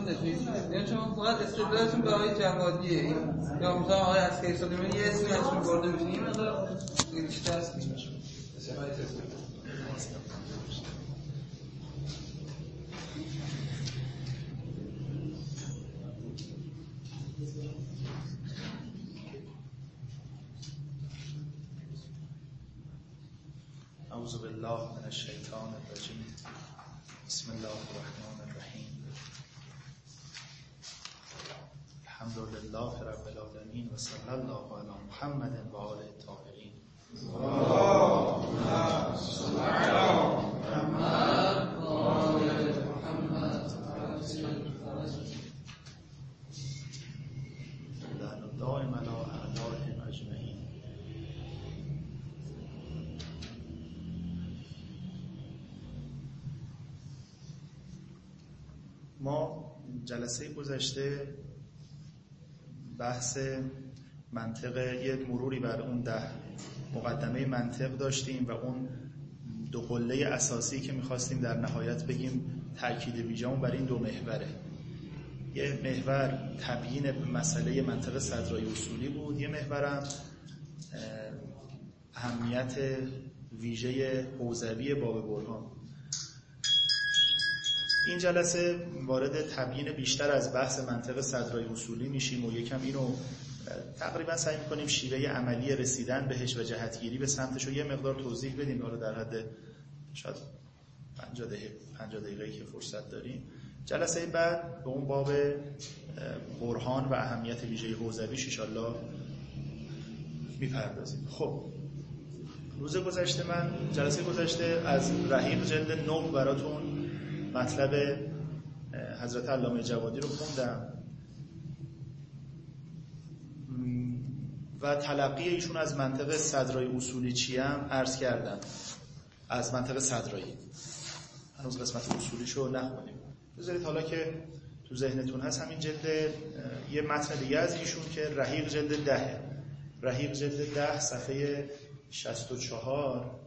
تشریح کنید. یعنی شما فقط استدلالتون به آقای جوادیه یا مثلا آقای عسکری سلیمانی یه اسمی ازشون برده میشه، این مقدار بیشتر است. اعوذ بالله من الشیطان الرجیم. بسم الله الرحمن الرحیم. الحمد لله رب العالمین و صلی الله علی محمد و آله الطاهرین. اللهم صل علی محمد و آل محمد دائم علی اعدائهم اجمعین. ما جلسه گذشته بحث منطق، یه مروری بر اون 10 مقدمه منطق داشتیم و اون 2 قله اساسی که میخواستیم در نهایت بگیم تأکید ویژه‌مون بر این 2 محوره. یه محور تبیین مسئله منطق صدرای اصولی بود، یه محورم اهمیت ویژه حوزوی باب برهان. این جلسه وارد تبیین بیشتر از بحث منطق صدرای اصولی میشیم و یکم اینو تقریبا سعی میکنیم شیوه عملی رسیدن بهش و جهتگیری به سمتش رو یه مقدار توضیح بدیم. حالا در حد شاید 50 دقیقه‌ای که فرصت داریم. جلسه بعد به اون باب برهان و اهمیت ویژه حوزویش ان شاءالله میپردازیم. خب جلسه گذشته از رحیق جلد 9 براتون مطلب حضرت علامه جوادی رو خوندم و تلقی ایشون از منطق صدرای اصولی چی هم عرض کردم. از منطق صدرایی هنوز قسمت اصولیشو نخوندیم. بذارید حالا که تو ذهنتون هست همین جلد یه متن دیگه از ایشون که رحیق جلد 10 رحیق جلد 10 صفحه 64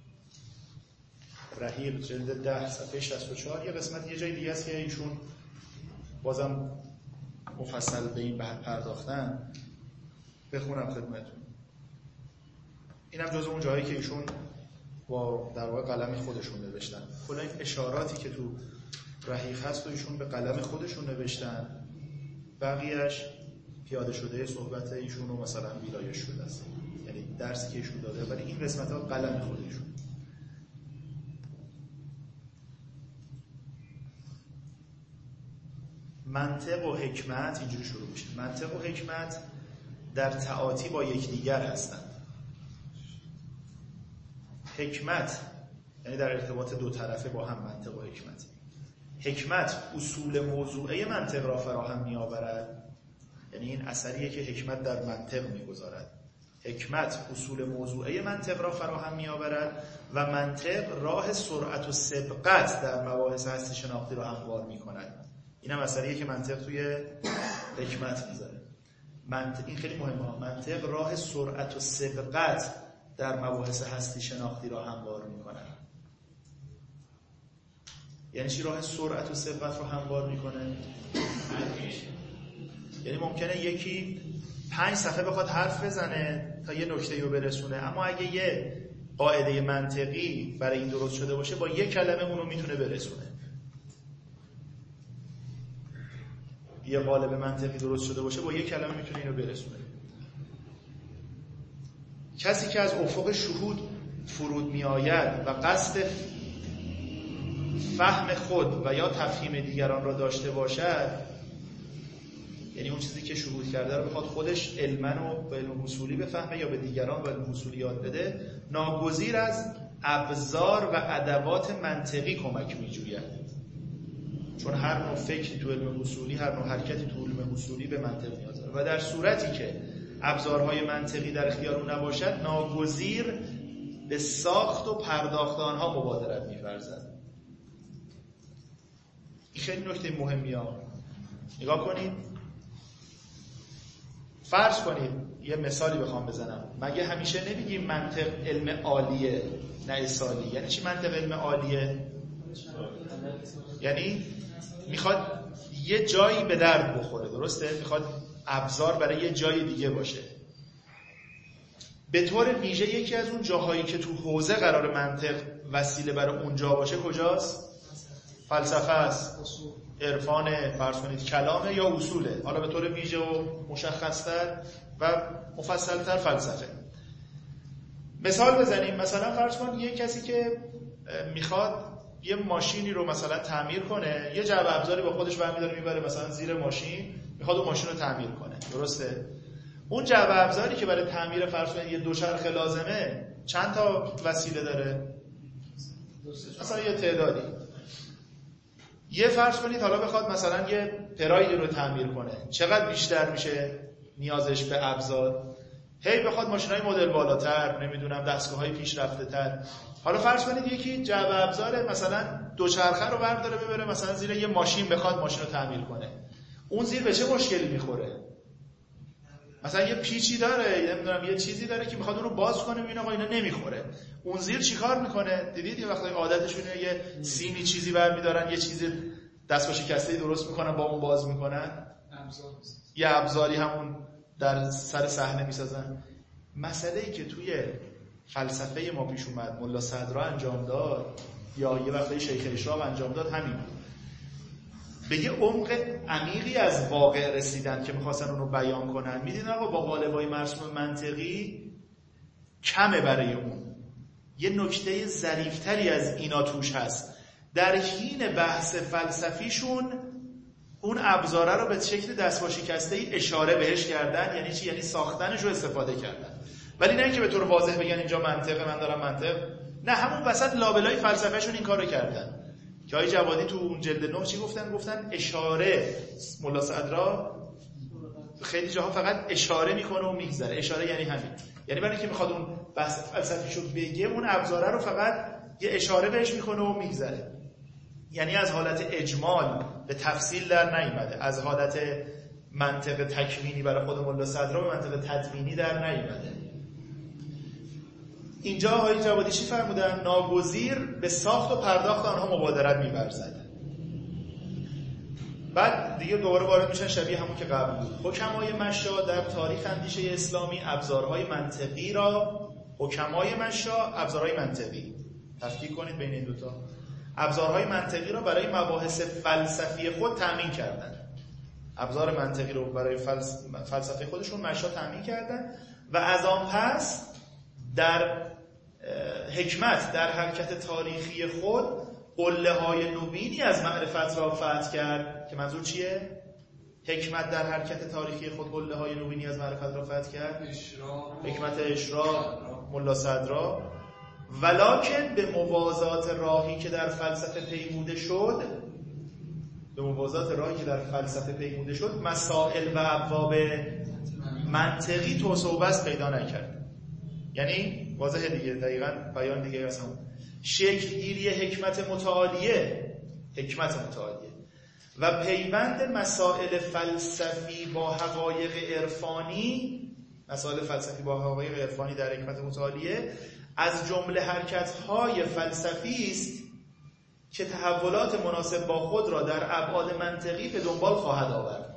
رحیق جلد 10 صفحه 64 یه قسمت یه جای دیگه است که ایشون بازم مفصل به این بحث پرداختن. بخونم خدمتتون. اینم جزو اون جایی که ایشون با در واقع قلم خودشون نوشتن. کلا این اشاراتی که تو رحیق هست و ایشون به قلم خودشون نوشتن، بقیه‌اش پیاده شده صحبت ایشون و مثلا ویرایش شده است، یعنی درسی که ایشون داده، ولی این قسمت‌ها قلم خودشون. منطق و حکمت اینجوری شروع میشه. منطق و حکمت در تعاطی با یکدیگر هستند. حکمت یعنی در ارتباط 2 طرفه با هم منطق و حکمت. حکمت اصول موضوعه منطق را فراهم می‌آورد، یعنی این اثریه که حکمت در منطق می‌گذارد. حکمت اصول موضوعه منطق را فراهم می‌آورد و منطق راه سرعت و سبقت در مباحث هستی شناختی را هموار می‌کند. این هم اثریه که منطق توی حکمت می‌ذاره. این خیلی مهمه. منطق راه سرعت و سبقت در مباحث هستی شناختی را هموار می‌کند. یعنی چی راه سرعت و سبقت رو هموار می‌کنه؟ یعنی ممکنه یکی 5 صفحه بخواد حرف بزنه تا یه نکته‌ای رو برسونه، اما اگه یه قاعده منطقی برای این درست شده باشه با 1 کلمه اون رو میتونه برسونه. یه قالب منطقی درست شده باشه با 1 کلمه میتونه اینو برسونه. کسی که از افق شهود فرود میآید و قصد فهم خود و یا تفهیم دیگران را داشته باشد، یعنی اون چیزی که شهود کرده رو بخواد خودش علما و علم اصولی بفهمه یا به دیگران و علم اصولی یاد بده، ناگزیر از ابزار و ادوات منطقی کمک می‌جوید. چون هر نوع فکری تو علم اصولی، هر نوع حرکتی تو علم اصولی به منطق نیاز داره و در صورتی که ابزارهای منطقی در اختیار اون نباشد، ناگزیر به ساخت و پرداخت آنها مبادرت می‌ورزد. این خیلی نکته مهمیه. نگاه کنید، فرض کنید یه مثالی بخوام بزنم. مگه همیشه نمیگیم منطق علم عالیه نه اصالی؟ یعنی چی منطق علم عالیه؟ یعنی میخواد یه جایی به درد بخوره، درسته؟ میخواد ابزار برای یه جای دیگه باشه. به طور ویژه یکی از اون جاهایی که تو حوزه قرار منطق وسیله برای اونجا باشه کجاست؟ فلسفه است، عرفان، فرض کنید کلامه یا اصوله. حالا به طور ویژه و مشخص‌تر و مفصل‌تر فلسفه. مثال بزنیم، مثلا فرض کن یه کسی که میخواد یه ماشینی رو مثلا تعمیر کنه، یه جعبه ابزاری با خودش برمی‌داره میبره مثلا زیر ماشین، میخواد اون ماشین رو تعمیر کنه، درسته؟ اون جعبه ابزاری که برای تعمیر فرض کنید یه دوچرخه لازمه چند تا وسیله داره؟ مثلا یه تعدادی. یه فرض کنید حالا بخواد مثلا یه پراید رو تعمیر کنه، چقدر بیشتر میشه نیازش به ابزار؟ هی بخواد ماشینای مدل بالاتر، نمیدونم دستگاه‌های پیشرفته‌تر. حالا فرض کنید یکی جعبه ابزار مثلا دوچرخه رو برداره ببره مثلا زیر یه ماشین، بخواد ماشین رو تعمیر کنه، اون زیر به چه مشکلی میخوره؟ مثلا یه پیچی داره، نمیدونم یه چیزی داره که میخواد اون رو باز کنه، میبینه آقا اینا نمیخوره. اون زیر چیکار میکنه؟ دیدید یه وقتی عادتشونه یه سیمی چیزی برمی‌دارن، یه چیزی دستگاه شکسته‌ای درست میکنن، با اون باز میکنن، یه ابزاری همون در سر صحنه میسازن. مسئله‌ای که توی فلسفه ما پیش اومد، ملا صدرا انجام داد یا یه وقتی شیخ اشراق انجام داد، همین بود. به یه عمق عمیقی از واقع رسیدن که میخواستن اون رو بیان کنن. میدونن آقا با قالب‌های مرسوم منطقی کمه برای اون. یه نکته ظریف‌تری از اینا توش هست. در حین بحث فلسفیشون اون ابزاره رو به شکل دستگاه شکسته‌ای اشاره بهش کردن. یعنی چی؟ یعنی ساختنش رو استفاده کردن. ولی نه اینکه به طور واضح بگن اینجا منطقه، من دارم منطق. نه، همون وسط لابلای فلسفهشون این کارو کردن. که آقای جوادی تو اون جلد 9 چی گفتن؟ گفتن اشاره. ملا صدرا خیلی جاها فقط اشاره میکنه و میگذره. اشاره یعنی همین، یعنی برای اینکه میخواد اون بحث فلسفیشو بگه، اون ابزاره رو فقط یه اشاره بهش میکنه و میگذره. یعنی از حالت اجمال به تفصیل در نیامده، از حالت منطق تکوینی برای خود ملا صدرا به منطق تدوینی در نیامده. اینجا آقای جوادی چی فرمودن؟ ناگزیر به ساخت و پرداخت آنها مبادرت می‌ورزد. بعد دیگه دوباره وارد میشن شبیه همون که قبل بود. حکمای مشا در تاریخ اندیشه اسلامی ابزارهای منطقی را، حکمای مشا ابزارهای منطقی، تفکیک کنید بین این دوتا، ابزارهای منطقی را برای مباحث فلسفی خود تامین کردن. ابزار منطقی رو برای فلسفه خودشون مشا تامین کردن و از آن پس در حکمت در حرکت تاریخی خود قله‌های نوینی از معرفت را فتح کرد. که منظور چیه؟ حکمت در حرکت تاریخی خود قله‌های نوینی از معرفت را فتح کرد. حکمت اشراق ملا صدرا، ولکن به موازات راهی که در فلسفه پیموده شد، به موازات راهی که در فلسفه پیموده شد، مسائل و ابواب منطقی توسعه و بسط پیدا نکرد. یعنی واضحه دیگه، دقیقاً بیان دیگه از همون شکل‌گیری حکمت متعالیه و پیوند مسائل فلسفی با حقایق عرفانی، مسائل فلسفی با حقایق عرفانی در حکمت متعالیه از جمله حرکت‌های فلسفی است که تحولات مناسب با خود را در ابعاد منطقی به دنبال خواهد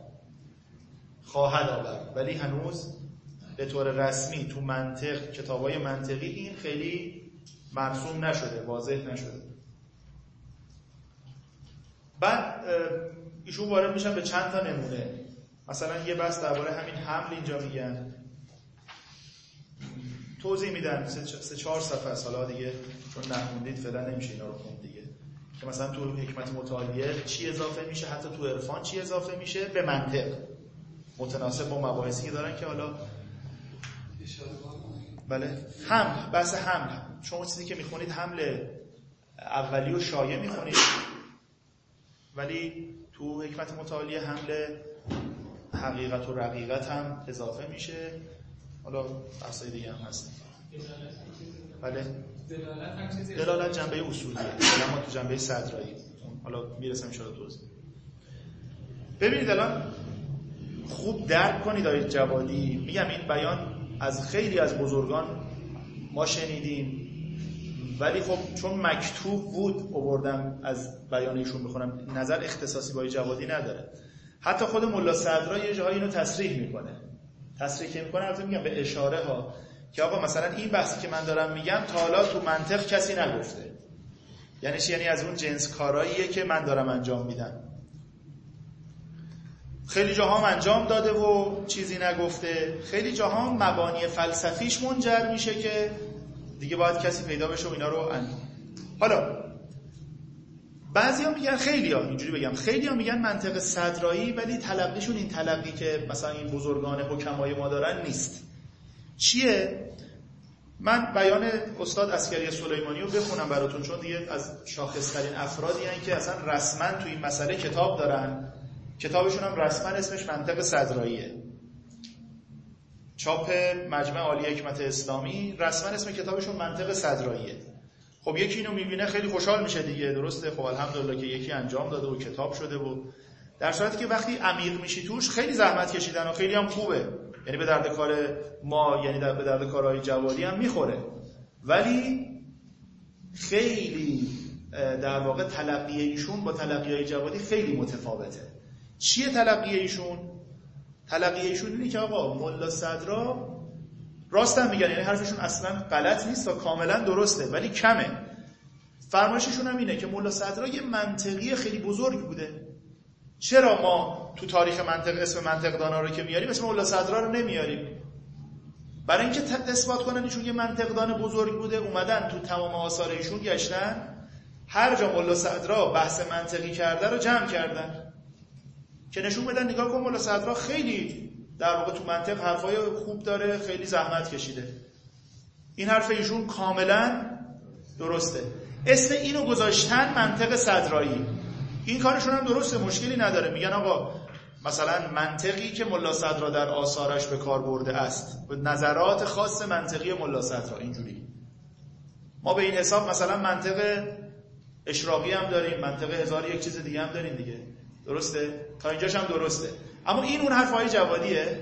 آورد. ولی هنوز به طور رسمی تو منطق، کتابای منطقی این خیلی مرسوم نشده، واضح نشده. بعد ایشون وارد میشن به چند تا نمونه. مثلا یه بحث درباره همین حمل اینجا میگن، توضیح میدن 3-4 صفحه است. حالا دیگه چون نخوندید فعلا نمیشه اینا رو خوند دیگه، که مثلا تو حکمت متعالیه چی اضافه میشه، حتی تو عرفان چی اضافه میشه به منطق متناسب با مباحثی که دارن. که حالا بله، بحث حمل، شما چیزی که میخونید حمل اولی و شایع میخونید، ولی تو حکمت متعالیه حمل حقیقت و رقیقت هم اضافه میشه. حالا بحثای دیگه هم هست. بله، دلالت جنبه اصولیه، ما تو جنبه صدرایی، حالا میرسم ان شاءالله توضیح. ببینید الان خوب درک کنید آقای جوادی، میگم این بیان از خیلی از بزرگان ما شنیدیم ولی خب چون مکتوب بود آوردم از بیان ایشون بخونم، نظر اختصاصی با جوادی نداره. حتی خود ملا صدرا یه جایی اینو تصریح میکنه البته میگم به اشاره ها که آقا مثلا این بحثی که من دارم میگم تا حالا تو منطق کسی نگفته. یعنی چی؟ یعنی از اون جنس کاراییه که من دارم انجام میدم. خیلی جاها انجام داده و چیزی نگفته، خیلی جاها مبانی فلسفیش منجر میشه که دیگه باید کسی پیدا بشه و اینا رو حالا بعضیا میگن، خیلیا میگن منطق صدرایی، ولی تلقیشون این تلقی که مثلا این بزرگان حکمای ما دارن نیست. چیه؟ من بیان استاد عسکری سلیمانی رو بخونم براتون، چون دیگه از شاخص‌ترین افرادی هستن که اصلا رسما تو این مسئله کتاب دارن. کتابشون هم رسما اسمش منطق صدراییه، چاپ مجمع عالی حکمت اسلامی، رسما اسم کتابشون منطق صدراییه. خب یکی اینو میبینه خیلی خوشحال میشه دیگه، درسته؟ خب الحمدلله که یکی انجام داده و کتاب شده، و در صورتی که وقتی عمیق میشی توش خیلی زحمت کشیدن و خیلی هم خوبه، یعنی به درد کار ما، یعنی به درد کارهای جوادی هم میخوره، ولی خیلی در واقع تلقی ایشون با تلقی‌های جوادی خیلی متفاوته. چیه تلقی ایشون؟ تلقی ایشون اینه که آقا ملا صدرا راستن میگن، یعنی حرفشون اصلا غلط نیست و کاملا درسته، ولی کمه. فرمایششون هم اینه که ملا صدرا یه منطقی خیلی بزرگ بوده. چرا ما تو تاریخ منطق اسم منطقدانا رو که میاریم اسم ملا صدرا رو نمیاریم؟ برای اینکه اثبات کنن ایشون یه منطقدان بزرگ بوده، اومدن تو تمام آثار ایشون گشتن، هر جا ملا صدرا بحث منطقی کرده رو جمع کردن که نشون بدن نگاه کن ملا صدرا خیلی در واقع تو منطق حرفای خوب داره، خیلی زحمت کشیده، این حرف ایشون کاملا درسته. اسم اینو گذاشتن منطق صدرایی. این کارشون هم درسته، مشکلی نداره. میگن آقا مثلا منطقی که ملا صدرا در آثارش به کار برده است، به نظرات خاص منطقی ملا صدرا اینجوری. ما به این حساب مثلا منطق اشراقی هم داریم، منطق 1001 چیز دیگه هم داریم دیگه، درسته؟ تا اینجاش هم درسته. اما این اون حرفای جوادیه؟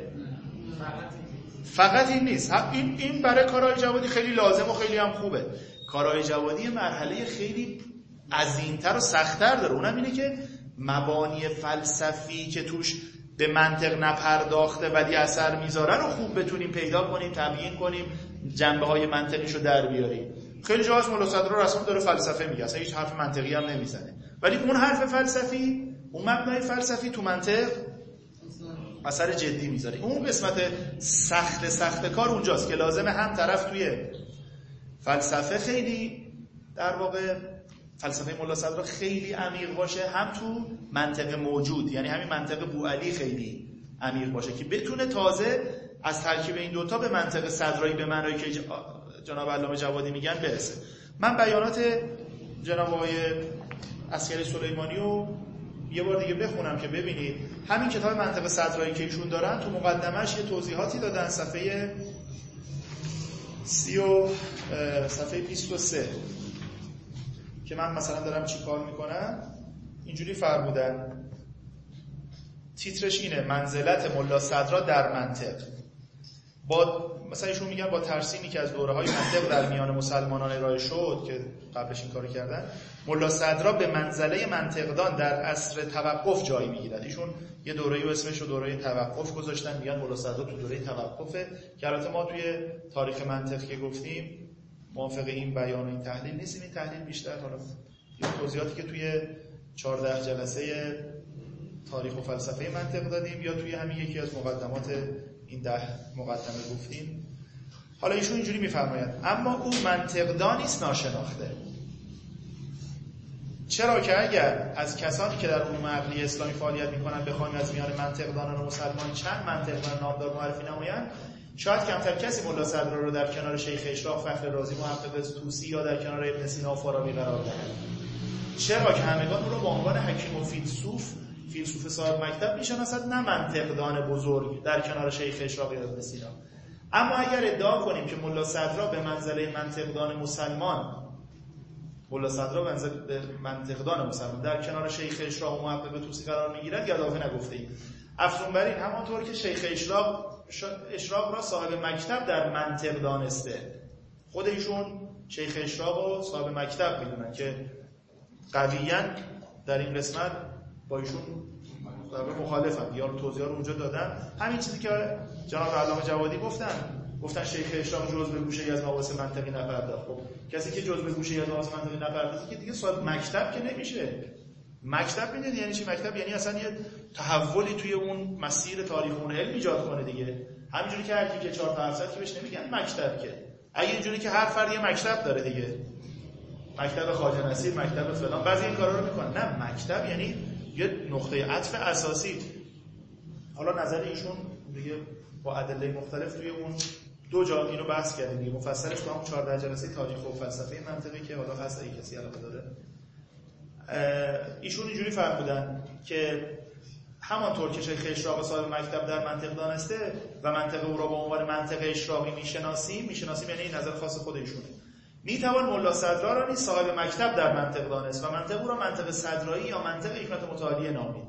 فقط این نیست. این برای کارهای جوادی خیلی لازم و خیلی هم خوبه. کارهای جوادی مرحله خیلی عظیم‌تر و سخت‌تر داره. اونم اینه که مبانی فلسفی که توش به منطق نپرداخته ولی اثر میذاره رو خوب بتونیم پیدا کنیم، تبیین کنیم، جنبه‌های منطقیشو در بیاریم. خیلی جاهاش ملا صدرا رسما داره فلسفه میگه، اصلا هیچ حرف منطقی هم نمیزنه، ولی اون حرف فلسفی، اون مبنای فلسفی تو منطق اثر جدی میذاره. اون قسمت سخت کار اونجاست که لازمه هم طرف توی فلسفه خیلی در واقع فلسفه ملا صدرا خیلی عمیق باشه، هم تو منطق موجود، یعنی همین منطق بوعلی خیلی عمیق باشه که بتونه تازه از ترکیب این دوتا به منطق صدرایی به معنایی که جناب علامه جوادی میگن برسه. من بیانات جناب آقای عسکری سلیمانی رو یه بار دیگه بخونم که ببینید همین کتاب منطق صدرایی که ایشون دارن تو مقدمه‌اش یه توضیحاتی دادن، صفحه 23 که من مثلا دارم چی کار میکنم اینجوری فرمودن، تیترش اینه: منزلت ملا صدرا در منطق. با مثلا ایشون میگن با ترسیمی که از دوره‌های منطق در میان مسلمانان ارائه شد که قبلش این کارو کردن، ملا صدرا به منزله منطقدان در عصر توقف جای میگیرد. ایشون یه دوره‌ای اسمش رو دوره توقف گذاشتن، میگن ملا صدرا تو دوره توقفه، که البته ما توی تاریخ منطق که گفتیم موافق این بیان و این تحلیل نیستیم. این تحلیل بیشتر حالا یه توضیحاتی که توی 14 جلسه تاریخ و فلسفه منطق دادیم یا توی همین یکی از مقدمات این 10 مقدمه گفتیم. حالا ایشون اینجوری میفرمایند: اما او منطقدانی است ناشناخته. چرا که اگر از کسانی که در علوم عقلی اسلامی فعالیت میکنن بخوایم از میان منطقدانان و مسلمان چند منطقدان نامدار معرفی نمایند، شاید کمتر کسی ملا صدرا رو در کنار شیخ اشراق، فخر رازی، محقق طوسی یا در کنار ابن سینا و فارابی قرار دهند. چرا که همگان او را به عنوان حکیم و فیلسوف صاحب مکتب میشناسد، نه منطقدان بزرگ در کنار شیخ اشراق یا ابن سینا. اما اگر ادعا کنیم که ملا صدرا به منزله منطقدان مسلمان، ملا صدرا به منطقدان مسلمان در کنار شیخ اشراق و محقق طوسی قرار میگیرد، گدافه نگفته ایم. افزون بر این، همانطور که شیخ اشراق را صاحب مکتب در منطق دانسته، خود ایشون شیخ اشراق و صاحب مکتب میدونن که قویاً در این قسمت با ایشون در مخالفم، یا توضیحات رو اونجا دادم. همین چیزی که جناب علامه جوادی گفتن شیخ اشراق جزء گوشه‌ای از مباحث منطقی نپرداخت. خب کسی که جزء گوشه‌ای از مباحث منطقی نپرداخت که دیگه صاحب مکتب که نمیشه. مکتب میدونید یعنی چی؟ مکتب یعنی اصلا یه تحولی توی اون مسیر تاریخ اون علم ایجاد کنه دیگه. همینجوری که هر کی که 4 تا 700 که بهش نمیگن مکتب، که اگه اینجوری که هر فرد یه مکتب داره دیگه، مکتب خواجه نصیر، مکتب فلان، بعضی این کارا رو میکنن. نه، مکتب یعنی یه نقطه عطف اساسی. حالا نظر ایشون دیگه با ادله مختلف توی اون 2 جا اینو بحث کردیم دیگه، مفصلش تو همون 14 جلسه تاریخ و فلسفه منطقی که حالا هست اگه کسی علاقه داره. ایشون اینجوری فرمودن که همانطور که شیخ اشراق صاحب مکتب در منطق دانسته و منطق او را به عنوان منطق اشراقی میشناسیم یعنی نظر خاص خود ایشونه، میتوان ملا صدرا را نیز صاحب مکتب در منطق دانست و منطق او را منطق صدرایی یا منطق حکمت متعالیه نامید.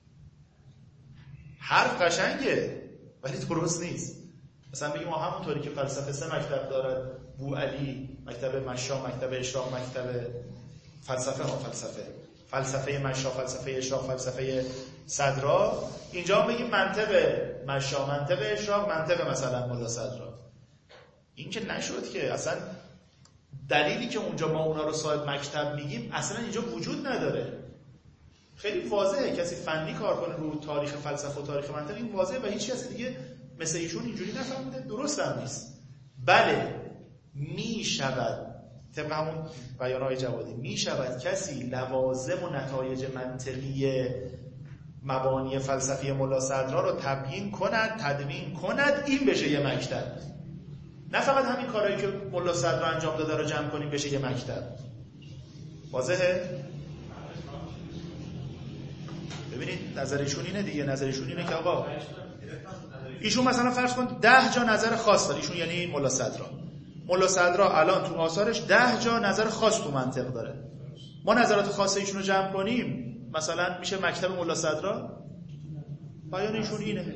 حرف قشنگه ولی درست نیست. مثلا بگیم ما همونطوری که فلسفه 3 مکتب دارد، بوعلی، مکتب مشا، مکتب اشراق، مکتب فلسفه مشا، فلسفه اشراق، فلسفه صدرا، اینجا بگیم منطق مشا، منطق اشراق، منطق مثلا ملا صدرا. این که نشد که اصلا دلیلی که اونجا ما اونا رو صاحب مکتب میگیم اصلا اینجا وجود نداره. خیلی واضحه، کسی فنی کار کنه رو تاریخ فلسفه و تاریخ منطق این واضحه و هیچ کسی دیگه مثل ایشون اینجوری نفهمیده. درست هم نیست. بله میشود طبق همون بیانهای جوادی میشود کسی لوازم و نتایج منطقی مبانی فلسفی ملا صدرا رو تبیین کند، تدوین کند، این بشه یه مکتب. نه فقط همین کارهایی که ملا صدرا انجام داده رو جمع کنیم بشه یه مکتب. واضحه؟ ببینید نظرشون اینه دیگه. نظرشون اینه که آقا ایشون مثلا فرض کن 10 جا نظر خاص داره، ایشون یعنی ملا صدرا الان تو آثارش 10 جا نظر خاص تو منطق داره. ما نظرات خاص ایشون رو جمع کنیم مثلا میشه مکتب ملا صدرا. بیان ایشون اینه.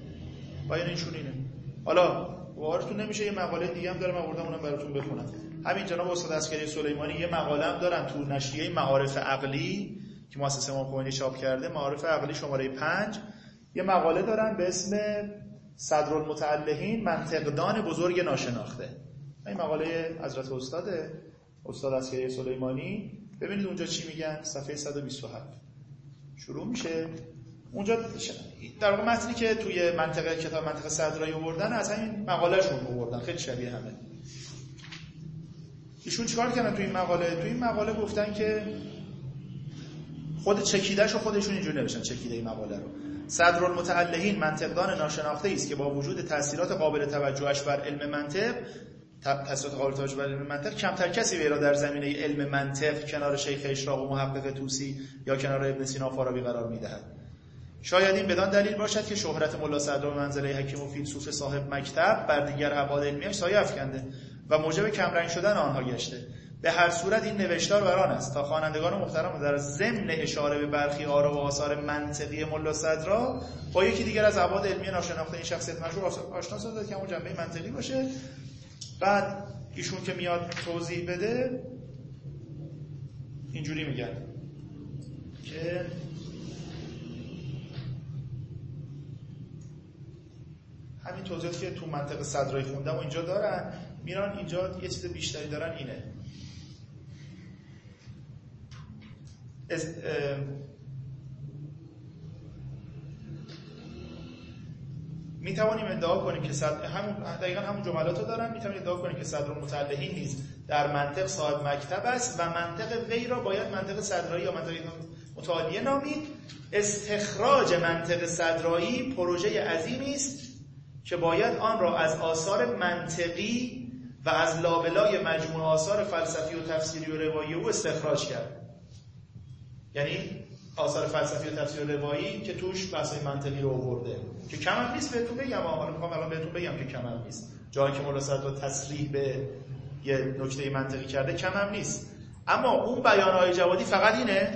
حالا وارتون نمیشه یه مقاله دیگه هم داره، من آوردم اونم براتون بخونم. همین جناب استاد عسکری سلیمانی یه مقاله هم دارن تو نشریه معارف عقلی که مؤسسه امام خمینی چاپ کرده، معارف عقلی شماره 5، یه مقاله دارن به اسم صدرالمتعلهین، منطقدان بزرگ ناشناخته. این مقاله حضرت استاد عسکری سلیمانی. ببینید اونجا چی میگن. صفحه 127 شروع میشه. اونجا در واقع متنی که توی کتاب منطق صدرایی آوردن از همین مقالهشون آوردن، خیلی شبیه همه. ایشون چیکار کردن توی این مقاله گفتن که خود چکیدهشو خودشون اینجوری نوشتن، چکیده این مقاله رو. صدرالمتعلهین منطقدان ناشناخته است که با وجود تأثیرات قابل توجهش بر علم منطق، کمتر کسی وی را در زمینه علم منطق کنار شیخ اشراق و محقق طوسی یا کنار ابن سینا فارابی قرار می‌دهد. شاید این بدان دلیل باشد که شهرت ملا صدرا و منزله حکیم و فیلسوف صاحب مکتب بر دیگر ابعاد علمیش سایه افکنده و موجب کمرنگ شدن آنها گشته. به هر صورت این نوشتار بر آن است تا خوانندگان محترم در ضمن اشاره به برخی آرا و آثار منطقی ملا صدرا با یکی دیگر از ابعاد علمی ناشناخته این شخصیت مشهور آشنا سازد که همون جنبه منطقی باشه. بعد ایشون که میاد توضیح بده اینجوری میگن که همین توضیحاتی که تو منطق صدرایی خوندم و اینجا دارن، میرن اینجا یه چیز بیشتری دارن. اینه میتوانیم ادعا کنیم که دقیقاً همون جملاتو دارن. میتوانیم ادعا کنیم که صدرالمتعلهین نیز در منطق صاحب مکتب است و منطق وی را باید منطق صدرایی یا منطق متعالیه نامید. استخراج منطق صدرایی پروژه عظیمی است که باید آن را از آثار منطقی و از لابلای مجموع آثار فلسفی و تفسیری و روایی او استخراج کرد. یعنی آثار فلسفی و تفسیر و روایی که توش بحث‌های منطقی رو آورده که کم هم نیست. بهتون بگم، حالا میخوام الان بهتون بگم که کم هم نیست. جایی که ملا صدرا تصریح به یه نکته منطقی کرده کم هم نیست. اما اون بیانهای جوادی فقط اینه.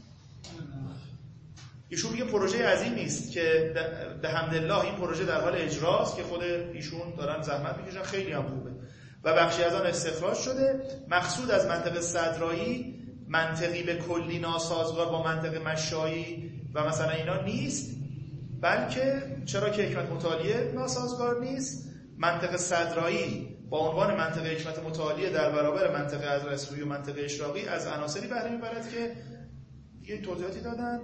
ایشون میگه پروژه عظیمی است که به حمدالله این پروژه در حال اجراست که خود ایشون دارن زحمت میکشن، خیلی هم خوبه و بخشی از آن استخراج شده. مقصود از منطق صدرایی منطقی به کلی ناسازگار با منطق مشایی و مثلا اینا نیست، بلکه چرا که حکمت متعالیه ناسازگار نیست، منطق صدرایی با عنوان منطق حکمت متعالیه در برابر منطق ازرسویی و منطق اشراقی از عناصری بهره میبرد که دیگه توضیحاتی دادن.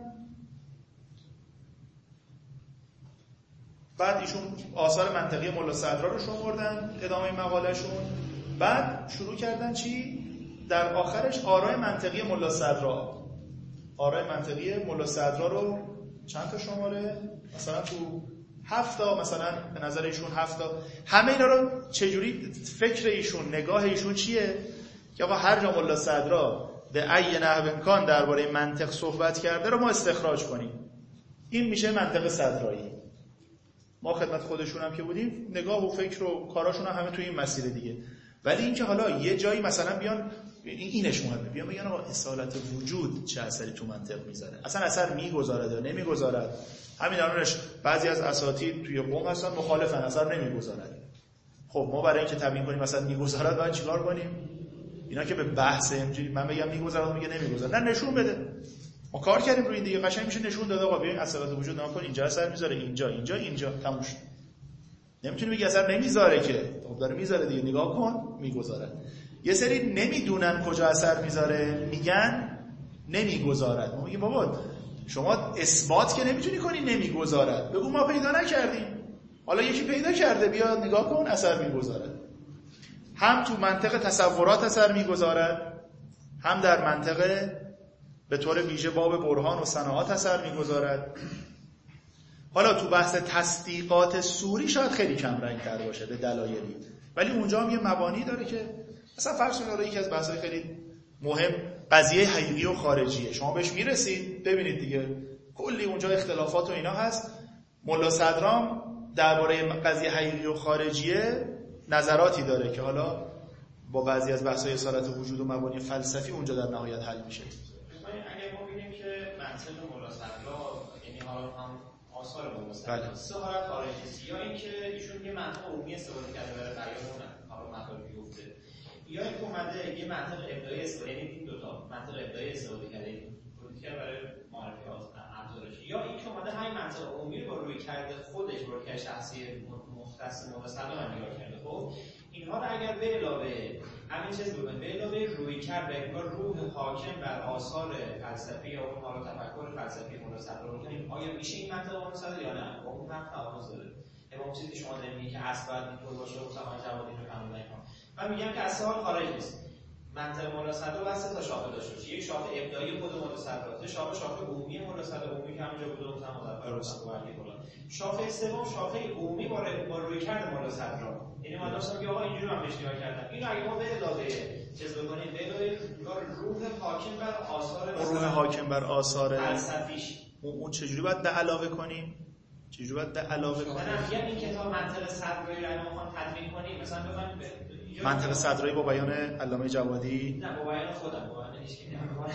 بعد ایشون آثار منطقی ملا صدرا رو شمردن ادامه مقالهشون، بعد شروع کردن چی؟ در آخرش آراء منطقی ملا صدرا. آراء منطقی ملا صدرا رو چند تا شماره؟ مثلا تو 7 تا، مثلا به نظر ایشون 7 تا. همه اینا رو چجوری فکر ایشون، نگاه ایشون چیه؟ که آقا هر جا ملا صدرا به ای نحو امکان درباره منطق صحبت کرده رو ما استخراج کنیم. این میشه منطق صدرایی. ما خدمت خودشون هم که بودیم، نگاه و فکر و کاراشون هم همه توی این مسیر دیگه. ولی اینکه حالا یه جایی مثلا بیان اینش مهمه، بیان بگن آقا اصالت وجود چه اثری تو منطق میذاره، اصلا اثر میگذارد یا نمیگذارد. همین الانش بعضی از اساتید توی قوم هستن مخالفن، اثر نمیگذارد. خب ما برای اینکه تبیین کنیم مثلا میگذارد باید چیکار کنیم؟ اینا که به بحث اینجوری من بگم میگذارد میگه نمیگذارد، نه نشون بده. ما کار کردیم روی این دیگه، قشنگ میشه نشون داده آقا ببین اثرات وجود نگاه کن، اینجا اثر میذاره، اینجا تموم شد. نمیتونی بگی اثر نمیذاره که، خب داره میذاره دیگه، نگاه کن میگذاره. یه سری نمیدونن کجا اثر میذاره، میگن نمیگذارد. ما میگیم بابا شما اثبات که نمیتونی کنی نمیگذارد، بگو ما پیدا نکردیم. حالا یکی پیدا کرده، بیا نگاه کن اثر میگذاره. هم تو منطق تصورات اثر میگذارد، هم در منطق به طور ویژه باب برهان و صناعات اثر میگذارد. حالا تو بحث تصدیقات صوری شاید خیلی کم رنگ‌تر باشه به دلایلی، ولی اونجا هم یه مبانی داره که مثلا فرض کنید یکی از بحث‌های خیلی مهم قضیه حقیقی و خارجیه، شما بهش میرسید ببینید دیگه کلی اونجا اختلافات و اینا هست. ملا صدرام درباره قضیه حقیقی و خارجیه نظراتی داره که حالا با بعضی از بحث‌های اصالت وجود و مبانی فلسفی اونجا در نهایت حل میشه. اگه ما ببینیم که منطق ملا صدرا یعنی حالا هم آثار ملا صدرا سه حالت خارجی، یا اینکه ایشون یه منطق عمومی استفاده کرده برای بیان اون حالا مطالبی گفته، یا اینکه اومده یه منطق ابداعی استفاده، یعنی این دو تا منطق ابداعی استفاده کرده پروتکر برای معرفی ابزارش، یا اینکه اومده همین منطق عمومی رو روی کرده خودش رو که شخصی مختص ملا صدرا نگاه کرده. خب اینها رو اگر به علاوه همین چیز بودن، به علاوه روی کرده انگار روح حاکم بر آثار فلسفی یا اون حالا تفکر فلسفی ملا صدرا رو کنیم، آیا میشه این منطق ملا صدرا یا نه؟ اون هم تعارض داره. اون چیزی که شما دارید میگید که اصل باید اینطور باشه و مثلا جوابی رو کامل نکنم. من میگم که اصل خارج نیست. منطق ملا صدرا واسه تا شاخه داشته، یک شاخه ابداعی خود ملا صدرا، شاخه عمومی ملا صدرا، عمومی که همونجا بود مثلا مظفر رو بردی بالا. شاخه سوم شاخه عمومی با روی کرده ملا صدرا. یعنی من داشتم که آقا اینجوری من بهش نگاه کردم. اینو اگه ما به علاوه چیز بکنیم، به علاوه روح حاکم بر آثار روح حاکم بر آثار فلسفیش، اون چجوری باید به علاوه کنیم؟ چجوری باید به علاوه کنیم؟ من میگم این کتاب منطق صدرایی رو ما میخوام تدوین کنیم، مثلا بخوایم منطق صدرایی با بیان علامه جوادی، نه با بیان خودم، با بیان هیچ کی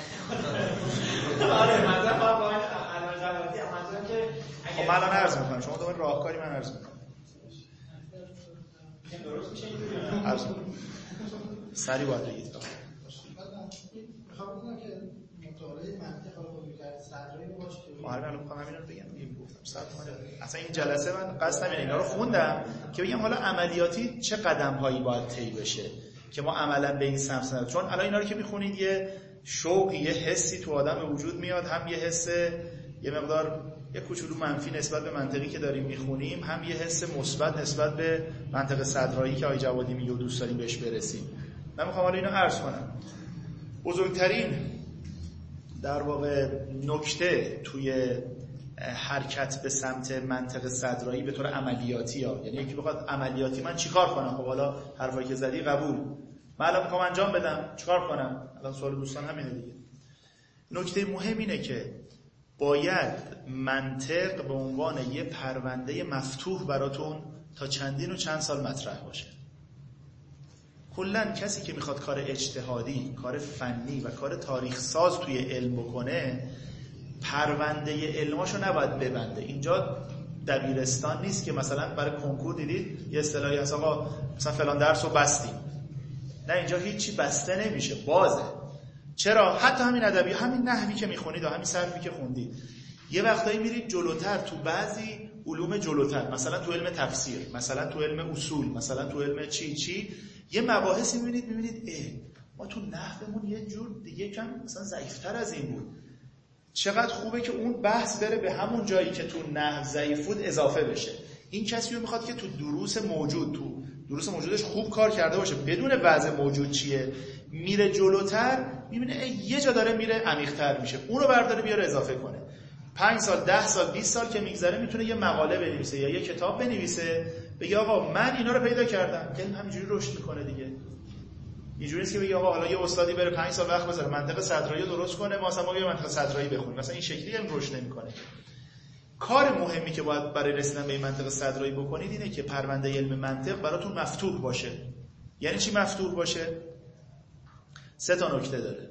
نه. آره منطق با بیان علامه جوادی، منطقی که خب من الان عرض میکنم، شما دوباره راهکاری من عرض میکنم. درست میشه اینجوری؟ عرض میکنم. سری باید بگید. میخوام بگم که مطالعه منطق رو خود کرد صدرایی باشه که الان میخوام همین رو بگم. گفتم اصلا این جلسه من قصد همینه، اینا رو خوندم که بگم حالا عملیاتی چه قدم‌هایی باید طی بشه که ما عملاً به این سمت بریم. چون الان اینا رو که میخونید یه شوقی، یه حسی تو آدم به وجود میاد، هم یه حس یه مقدار یه کوچولو منفی نسبت به منطقی که داریم میخونیم، هم یه حس مثبت نسبت به منطق صدرایی که آقای جوادی میگه و دوست داریم بهش برسیم. من میخوام حالا اینو عرض کنم. بزرگترین در واقع نکته توی حرکت به سمت منطق صدرایی به طور عملیاتی ها، یعنی یکی بخواد عملیاتی من چیکار کنم؟ خب حالا حرفایی که زدی قبول، من الان میخوام انجام بدم، چیکار کنم؟ الان سوال دوستان همینه دیگه. نکته مهم اینه که باید منطق به عنوان یه پرونده مفتوح براتون تا چندین و چند سال مطرح باشه. کلن کسی که میخواد کار اجتهادی، کار فنی و کار تاریخ ساز توی علم بکنه، پرونده علماشو نباید ببنده. اینجا دبیرستان نیست که مثلا برای کنکور دیدید یه اصطلاحی هست آقا مثلا فلان درس رو بستیم، نه اینجا هیچی بسته نمیشه، بازه. چرا؟ حتی همین ادبی، همین نحوی که میخونید و همین صرفی که خوندید، یه وقتایی میرید جلوتر تو بعضی علوم جلوتر، مثلا تو علم تفسیر، مثلا تو علم اصول، مثلا تو علم چی یه مباحثی میبینید ما تو نحومون یه جور دیگه کم مثلا ضعیف‌تر از این بود. چقدر خوبه که اون بحث بره به همون جایی که تو نحو ضعیف بود اضافه بشه. این کسی رو میخواد که تو دروس موجودش خوب کار کرده باشه، بدون وضع موجود چیه، میره جلوتر میبینه یه جا داره میره عمیق‌تر میشه، اونو برداره بیاره اضافه کنه. 5 سال 10 سال 20 سال که میگذره میتونه یه مقاله بنویسه یا یه کتاب بنویسه بگه آقا من اینا رو پیدا کردم. علم همینجوری رشد میکنه دیگه. اینجوری نیست که بگه آقا حالا یه استادی بره 5 سال وقت بذاره منطق صدرایی رو درست کنه، ما اصلا یه منطق صدرایی بخونیم، مثلا این شکلی علم رشد نمیکنه. کار مهمی که باید برای رسیدن به این منطق صدرایی بکنید اینه که پرونده علم منطق براتون مفتوح باشه. یعنی چی مفتوح باشه؟ 3 تا نکته داره.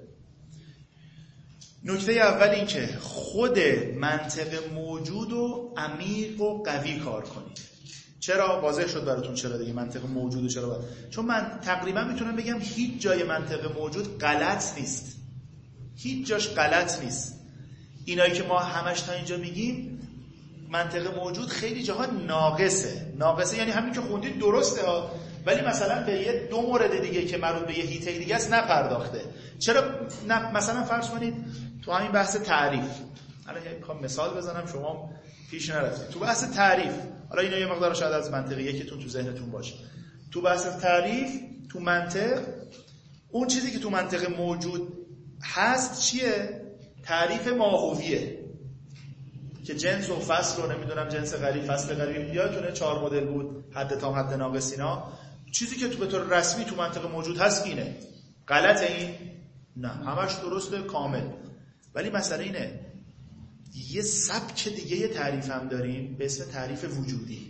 نکته اول این که خود منطق موجود رو عمیق و قوی کار کنید. چرا؟ واضح شد براتون چرا دیگه منطق موجود و چرا چون من تقریبا میتونم بگم هیچ جای منطق موجود غلط نیست. هیچ جاش غلط نیست. اینایی که ما همش تا اینجا میگیم منطق موجود خیلی جاها ناقصه یعنی همین که خوندید درسته ها، ولی مثلا به یه 2 مورد دیگه که مربوط به یه حیطه دیگه است نپرداخته. چرا مثلا فرض کنید تو همین بحث تعریف، الان میخوام مثال بزنم شما پیش نرفتید تو بحث تعریف، حالا اینا یه مقدار شاید از منطقی یکیتون تو ذهنتون باشه. تو بحث تعریف تو منطق اون چیزی که تو منطق موجود هست چیه؟ تعریف ماهویه که جنس و فصل رو نمیدونم جنس غریب فصل غریب یادتونه 4 مدل بود، حد تام حد ناقص اینا. چیزی که تو به طور رسمی تو منطق موجود هست اینه. غلطه این؟ نه، همش درسته کامل. ولی مسئله اینه یه سبک دیگه یه تعریف هم داریم به اسم تعریف وجودی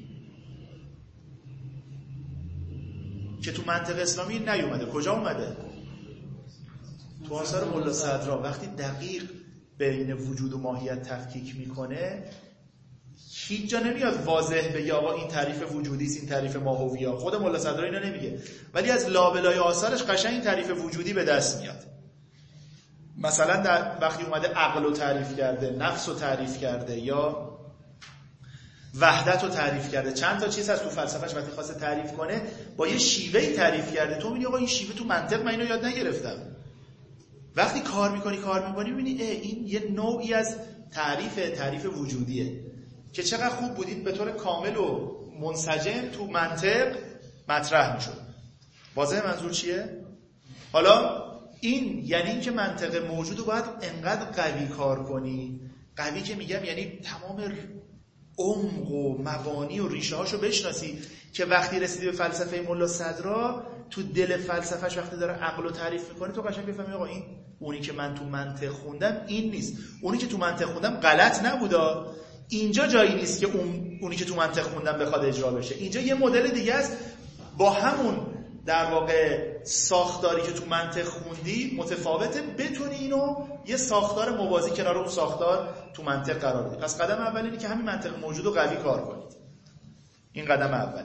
که تو منطق اسلامی نیومده. کجا اومده؟ تو آثار ملا صدرا. وقتی دقیق بین وجود و ماهیت تفکیک میکنه هیچ جا نمیاد واضح بگه آقا این تعریف وجودی است این تعریف ماهویه. خود ملا صدرا اینو نمیگه، ولی از لابلای آثارش قشنگ این تعریف وجودی به دست میاد. مثلا در وقتی اومده عقل رو تعریف کرده، نفس رو تعریف کرده یا وحدت رو تعریف کرده، چند تا چیز هست تو فلسفهش وقتی خواسته تعریف کنه با یه شیوهی تعریف کرده. تو میگی آقا این شیوه تو منطق من اینو یاد نگرفتم. وقتی کار میکنی میبینی این یه نوعی از تعریف وجودیه که چقدر خوب بودید به طور کامل و منسجم تو منطق مطرح میشد. واضح منظور چیه؟ حالا این یعنی این که منطق موجود رو باید انقدر قوی کار کنی. قوی که میگم یعنی تمام عمق و مبانی و ریشه هاشو بشناسی که وقتی رسیدی به فلسفه ملا صدرا تو دل فلسفهش وقتی داره عقل رو تعریف میکنه تو قشنگ بفهمی آقا این اونی که من تو منطق خوندم این نیست، اونی که تو منطق خوندم غلط نبودا، اینجا جایی نیست که اونی که تو منطق خوندم بخواد اجرا بشه. اینجا یه مدل دیگه است با همون در واقع ساختاری که تو منطق خوندی متفاوته، بتونی اینو یه ساختار موازی کنار اون ساختار تو منطق قرار بدی. پس قدم اول اینه که همین منطق موجود رو قوی کار کنید. این قدم اول.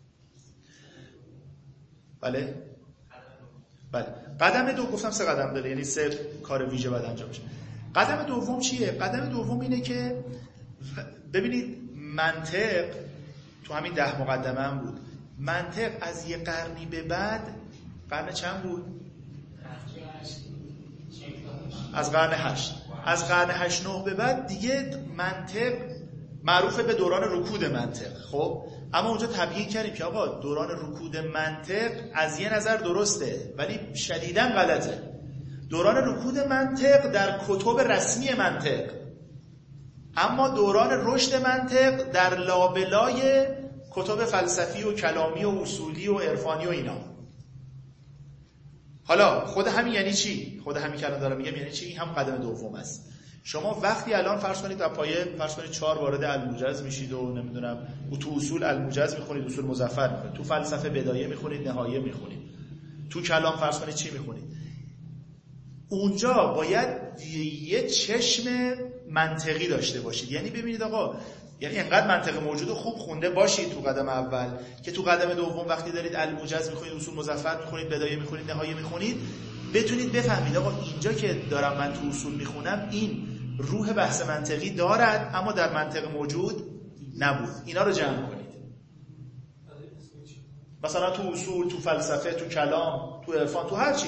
بله؟ قدم دو گفتم 3 قدم داره، یعنی 3 کار ویژه باید انجام بشه. قدم دوم چیه؟ قدم دوم اینه که ببینید منطق تو همین 10 مقدمه هم بود. منطق از یه قرنی به بعد، قرن چند بود؟ از قرن 8. از قرن 8-9 به بعد دیگه منطق معروف به دوران رکود منطق. خب اما اونجا تبیین کردیم که آقا دوران رکود منطق از یه نظر درسته ولی شدیداً غلطه. دوران رکود منطق در کتب رسمی منطق، اما دوران رشد منطق در لابلای کتب فلسفی و کلامی و اصولی و عرفانی و اینا. حالا خود همین یعنی چی؟ خود همین که الان دارم میگم یعنی چی؟ این هم قدم دوم است. شما وقتی الان فرض کنید در پایه فرض کنید 4 وارد الموجز میشید و نمیدونم تو اصول الموجز میخونید، اصول مظفر میخونید، تو فلسفه بدایه میخونید، نهایه میخونید، تو کلام فرض کنید چی میخونید، اونجا باید یه چشم منطقی داشته باشید. یعنی ببینید آقا یعنی انقدر منطق موجود رو خوب خونده باشید تو قدم اول که تو قدم دوم وقتی دارید الموجز میخونید، اصول مظفر میخونید، بدایه میخونید، نهایه میخونید، بتونید بفهمید آقا اینجا که دارم من تو اصول میخونم این روح بحث منطقی دارد اما در منطق موجود نبود. اینا رو جمع کنید. مثلا تو اصول، تو فلسفه، تو کلام، تو عرفان،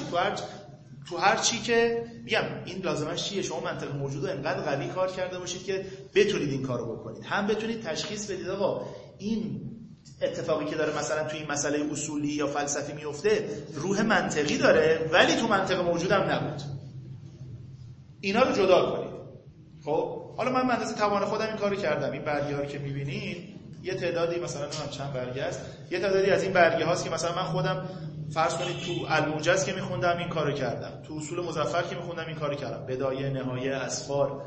تو هر چی که میگم این لازمش چیه؟ شما منطق موجود رو انقدر قوی کار کرده باشید که بتونید این کارو بکنید. هم بتونید تشخیص بدید آقا این اتفاقی که داره مثلا تو این مسئله اصولی یا فلسفی میفته روح منطقی داره ولی تو منطق موجود هم نبود. اینا رو جدا کنید. خب حالا من اندازه توان خودم این کارو کردم. این برگه‌ها رو که می‌بینید یه تعدادی مثلا نمیدونم چند برگه است، یه تعدادی از این برگه هاست که مثلا من خودم فرض کنید تو الموجز که میخوندم این کارو کردم، تو اصول مظفر که میخوندم این کارو کردم، بدایه، نهایه، اسفار.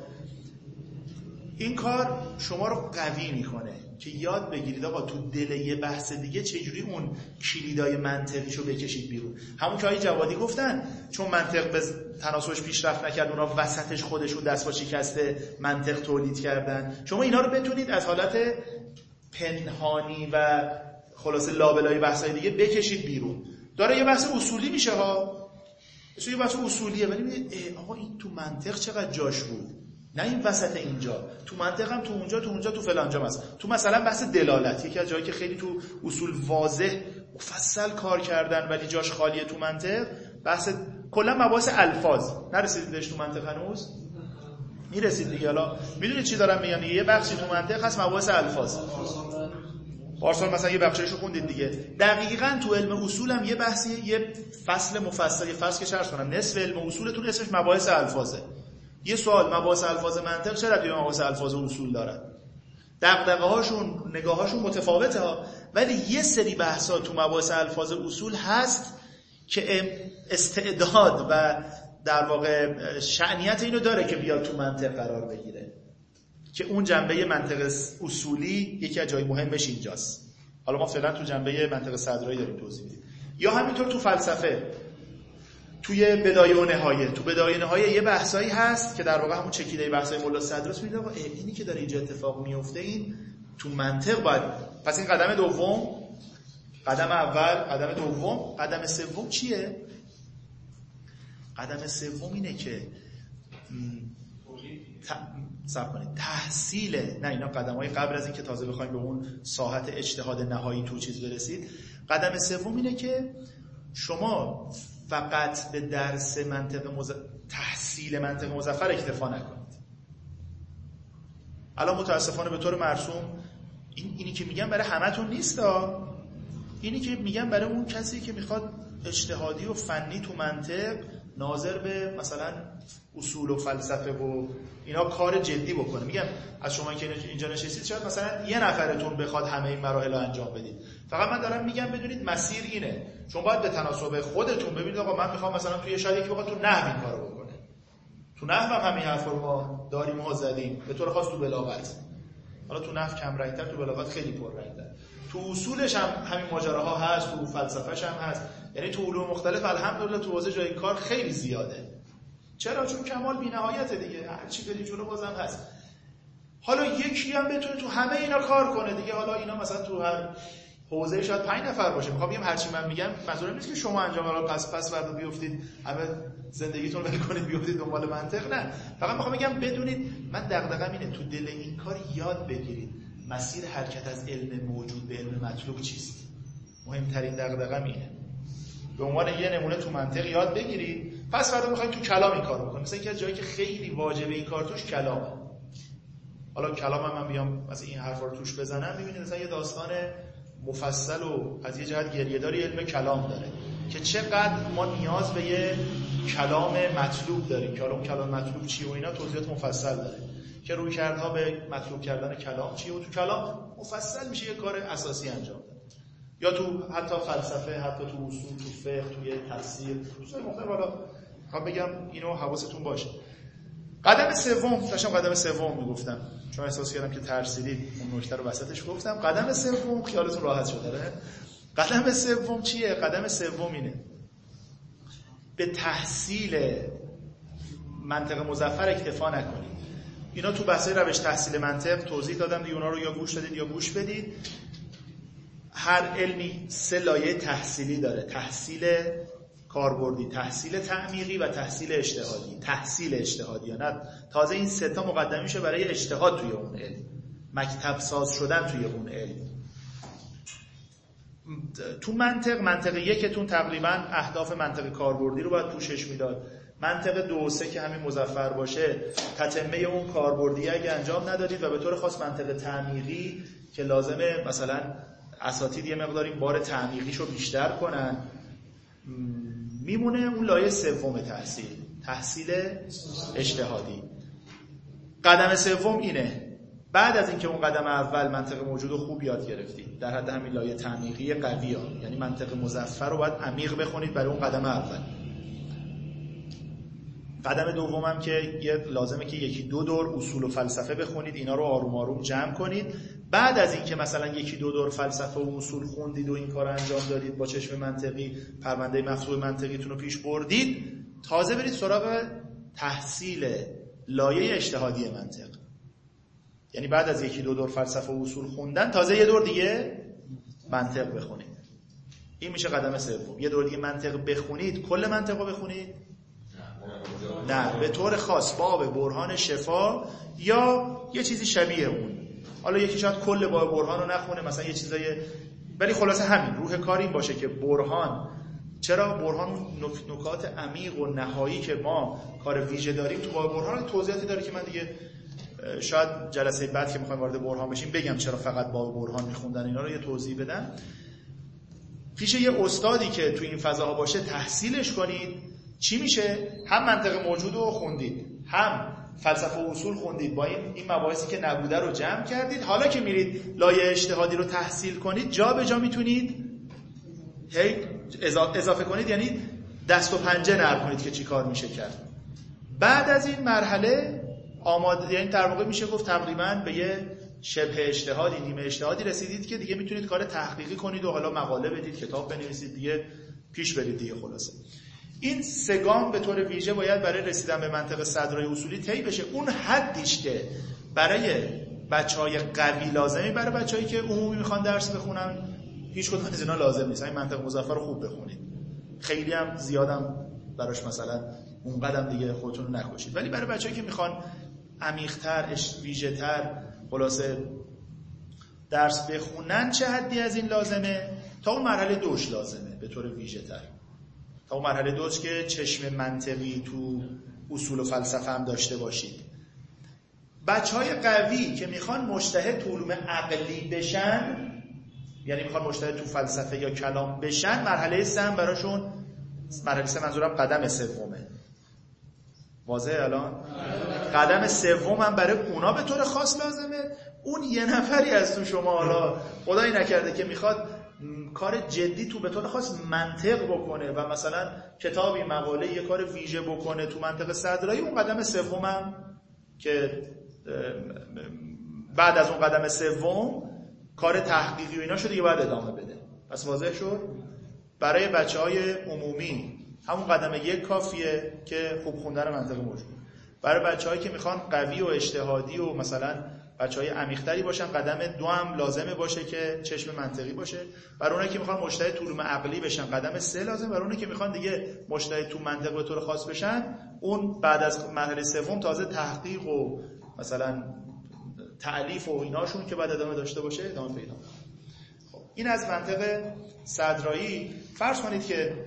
این کار شما رو قوی میکنه که یاد بگیرید آقا تو دل یه بحث دیگه چجوری اون کلیدای منطقیشو بکشید بیرون. همون که آقای جوادی گفتن چون منطق به تناسبش پیشرفت نکرد اونا وسطش خودشون دست با شکسته منطق تولید کردن. شما اینا رو بتونید از حالت پنهانی و خلاصه لابلای بحثای دیگه بکشید بیرون. داره یه بحث اصولی میشه ها، یه بحث اصولیه ولی میگید آقا این تو منطق چقدر جاش بود، نه این وسط اینجا، تو منطق هم تو اونجا تو فلانجا است. تو مثلا بحث دلالت یکی از جایی که خیلی تو اصول واضح مفصل کار کردن ولی جاش خالیه تو منطق، بحث کلا مباحث الفاظ نرسیدید بهش تو منطق هنوز؟ میرسید دیگه. حالا میدونید چی دارم میگم؟ یه بخشی تو منطق هست مباحث الفاظ. پارسال مثلا یه بخشایشو خوندید دیگه. دقیقاً تو علم اصول هم یه بحثی، یه فصل مفصل، یه فصل که چرس کنم نصف علم اصولتون اسمش مباحث الفاظه. یه سوال مباحث الفاظ منطق چه ربطی به مباحث الفاظ اصول دارن؟ دغدغه‌هاشون، نگاه‌هاشون متفاوته ها، ولی یه سری بحثا تو مباحث الفاظ اصول هست که استعداد و در واقع شأنیت اینو داره که بیاد تو منطق قرار بگیره، که اون جنبه منطق اصولی یکی از جای مهمش اینجاست. حالا ما فعلا تو جنبه منطق صدرایی داریم توضیح میدیم. یا همینطور تو فلسفه، توی بدایه و نهایه، تو بدایه و نهایه یه بحثایی هست که در واقع همون چکیده بحثای مولا صدراست. میگه آقا اینی که داره اینجا اتفاق میفته این تو منطق باید. پس این قدم دوم، قدم اول، قدم دوم، قدم سوم چیه؟ قدم سوم اینه که تحصیل، نه اینا قدم‌های قبل از این که تازه بخوایم به اون ساحت اجتهاد نهایی تو چیز برسید. قدم سوم اینه که شما فقط به درس تحصیل منطق مظفر اکتفا نکنید. الان متاسفانه به طور مرسوم اینی که میگم برای همتون نیست ها. اینی که میگم برای اون کسی که میخواد اجتهادی و فنی تو منطق ناظر به مثلا اصول و فلسفه و اینا کار جدی بکنه. میگم از شما که اینجا نشستید شاید مثلا یه نفرتون بخواد همه این مراحل رو انجام بدید. فقط من دارم میگم بدونید مسیر اینه. شما باید به تناسب خودتون ببینید آقا من میخوام مثلا توی شاید یکی بخواد تو نحو این کارو بکنه. تو نحو هم همین حرفا رو ما داریم و زدیم. به طور خاص تو بلاغت. حالا تو نحو کم رنگ‌تر، تو بلاغت خیلی پررنگ‌تر. تو اصولش هم همین ماجراها هست، تو فلسفه‌ش هم هست. یعنی تو علوم مختلف الحمدلله تو حوزه جای کار خیلی زیاده. چرا؟ چون کمال بی‌نهایته دیگه. هر چی بری جلو بازم هست. حالا یکی هم بتونه تو همه اینا کار کنه دیگه. حالا اینا مثلا تو هر حوزه شاید 5 نفر باشه. میخوام بگم هر چی من میگم منظورم نیست که شما انجام رو پس فردا بیافتید همه زندگیتون رو ول کنید بیافتید دنبال منطق. نه، فقط میخوام بگم بدونید من دغدغه‌م اینه تو دل این کار یاد بگیرید مسیر حرکت از علم موجود به علم مطلوب چیست. مهمترین دغدغه‌م اینه. به عنوان یه نمونه تو منطق یاد بگیرید. پس فردا میخوایم تو کلام این کارو بکنیم. مثلا یکی از جایی که خیلی واجبه این کار توش کلامه. حالا کلام من بیام مثلا این حرفا رو توش بزنم میبینید مثلا یه داستان مفصل و از یه جهت گریه‌داری علم کلام داره که چقدر ما نیاز به یه کلام مطلوب داریم که حالا اون کلام مطلوب چیه و اینا توضیحات مفصل داره که رویکردها به مطلوب کردن کلام چیه و تو کلام مفصل میشه یه کار اساسی انجام داد. یا تو حتی فلسفه، حتی تو اصول، تو فقه، توی تفسیر، چیزای مختلف. حالا میخوام بگم اینو حواستون باشه. قدم سوم، داشتم قدم سوم میگفتم چون احساس کردم که ترسیدید اون نکته رو وسطش گفتم. قدم سوم خیالتون راحت شده نه؟ قدم سوم چیه؟ قدم سوم اینه به تحصیل منطق مظفر اکتفا نکنید. اینا تو بحث روش تحصیل منطق توضیح دادم دیگه، اونا رو یا گوش دادید یا گوش بدید. هر علمی 3 لایه تحصیلی داره: تحصیل کاربردی، تحصیل تعمیقی و تحصیل اجتهادی. تحصیل اجتهادی نه، تازه این 3 تا مقدمه میشه برای اجتهاد توی اون علم، مکتب ساز شدن توی اون علم. تو منطق یکتون تقریبا اهداف منطق کاربردی رو باید پوشش میداد. منطق 2 و 3 که همین مظفر باشه تتمه اون کاربردی اگه انجام ندادید و به طور خاص منطق تعمیقی که لازمه مثلا اساتید یه مقداری بار تعمیقیشو بیشتر کنن، میمونه اون لایه 3 تحصیل اجتهادی. قدم 3 اینه: بعد از اینکه اون قدم اول منطق موجود رو خوب یاد گرفتید در حد همین لایه تعمیقی قوی ها، یعنی منطق مظفر رو باید عمیق بخونید برای اون قدم اول. قدم دومم که لازمه که 1-2 دور اصول و فلسفه بخونید، اینا رو آروم آروم جمع کنید. بعد از اینکه مثلا 1-2 دور فلسفه و اصول خوندید و این کار انجام دادید، با چشم منطقی پرونده مفتوح منطقیتون رو پیش بردید، تازه برید سراغ تحصیل لایه اجتهادی منطق. یعنی بعد از 1-2 دور فلسفه و اصول خوندن، تازه 1 دور دیگه منطق بخونید. این میشه قدم 3. 1 دور دیگه منطق بخونید. کل منطق رو بخونید؟ نه، به طور خاص باب برهان شفا یا یه چیزی شبیه اون. حالا یکی شاید کل باب برهان رو نخونه، مثلا یه چیزای، ولی خلاصه همین روح کار این باشه که برهان، چرا برهان نکات عمیق و نهایی که ما کار ویژه داریم تو باب برهان توضیحاتی داره که من دیگه شاید جلسه بعد که میخوایم وارد برهان بشیم بگم چرا فقط باب برهان میخوندن، اینا رو یه توضیح بدم. پیش یه استادی که تو این فضاها باشه تحصیلش کنید. چی میشه؟ هم منطق موجود رو خوندید، هم فلسفه و اصول خوندید، با این مباحثی که نبوده رو جمع کردید. حالا که میرید لایه اجتهادی رو تحصیل کنید، جا به جا میتونید اضافه کنید، یعنی دست و پنجه نرم کنید که چی کار میشه کرد. بعد از این مرحله آماده، یعنی در واقع میشه گفت تقریبا به یه شبه اجتهادی، نیمه اجتهادی رسیدید که دیگه میتونید کار تحقیقی کنید و حالا مقاله بدید، کتاب بنویسید، دیگه پیش برید دیگه. خلاصه این 3 گام به طور ویژه باید برای رسیدن به منطق صدرای اصولی طی بشه. اون حدیش که برای بچهای قوی لازمه، برای بچه‌ای که عمومی میخوان درس بخونن هیچ کدوم از اینا لازم نیست. این منطق مظفر رو خوب بخونید، خیلی هم زیادم براش مثلا اون قدم دیگه خودتون رو نکشید. ولی برای بچه‌ای که میخوان عمیق‌تر، ویژه‌تر خلاصه درس بخونن، چه حدی از این لازمه؟ تا اون مرحله 2 لازمه به طور ویژه‌تر. تا اون مرحله 2 که چشم منطقی تو اصول و فلسفه هم داشته باشید. بچهای قوی که میخوان مجتهد تو علوم عقلی بشن، یعنی میخوان مجتهد تو فلسفه یا کلام بشن، مرحله 3 براشون، مرحله 3 منظورم قدم 3. واضحه الان؟ قدم 3 هم برای اونا به طور خاص لازمه. اون یه نفری از تو شما، حالا خدایی نکرده که میخواد کار جدی تو به طور خاص منطق بکنه و مثلا کتابی، مقاله، یه کار ویژه بکنه تو منطق صدرایی، اون قدم 3 هم که بعد از اون قدم 3 کار تحقیقی و اینا شده، دیگه باید ادامه بده. پس واضح شد؟ برای بچهای عمومی همون قدم 1 کافیه که خوب خوندن منطق موجود. برای بچه‌هایی که میخوان قوی و اجتهادی و مثلا بچه‌های عمیق‌تری باشن، قدم 2 هم لازمه باشه که چشم منطقی باشه. برای اونایی که میخوان مجتهد تو علوم عقلی بشن، قدم 3 لازم. برای اونایی که میخوان دیگه مجتهد تو منطق به طور خاص بشن، اون بعد از مرحله 3 تازه تحقیق و مثلا تألیف و ایناشون که بعد ادامه داشته باشه ادامه پیدا کنه. خب این از منطق صدرایی. فرض کنید که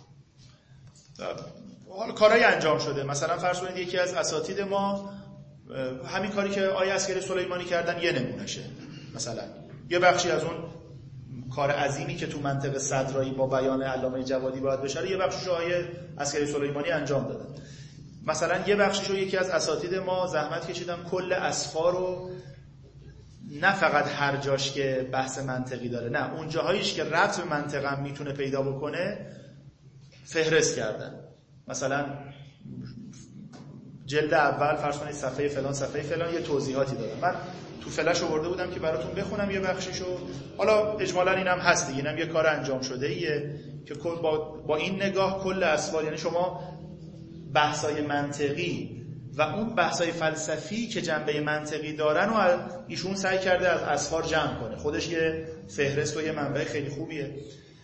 حالا کارهای انجام شده، مثلا فرض کنید یکی از اساتید ما همین کاری که آیه عسکری سلیمانی کردن یه نمونهشه، مثلا یه بخشی از اون کار عظیمی که تو منطق صدرایی با بیان علامه جوادی باید بشه، یه بخشش آیه عسکری سلیمانی انجام دادن. مثلا یه بخششو یکی از اساتید ما زحمت کشیدن کل اسفار رو، نه فقط هر جاش که بحث منطقی داره، نه اون جاهایش که ربط به منطق هم میتونه پیدا بکنه فهرست کردن. مثلا جلد اول فرض کنید صفحه فلان صفحه فلان یه توضیحاتی دادم، من تو فلش آورده بودم که براتون بخونم یه بخشیشو. حالا اجمالاً اینم هست دیگه، اینم یه کار انجام شده ایه که با این نگاه کل اسفار، یعنی شما بحثای منطقی و اون بحثای فلسفی که جنبه منطقی دارن و ایشون سعی کرده از اسفار جمع کنه. خودش یه فهرست و یه منبع خیلی خوبیه.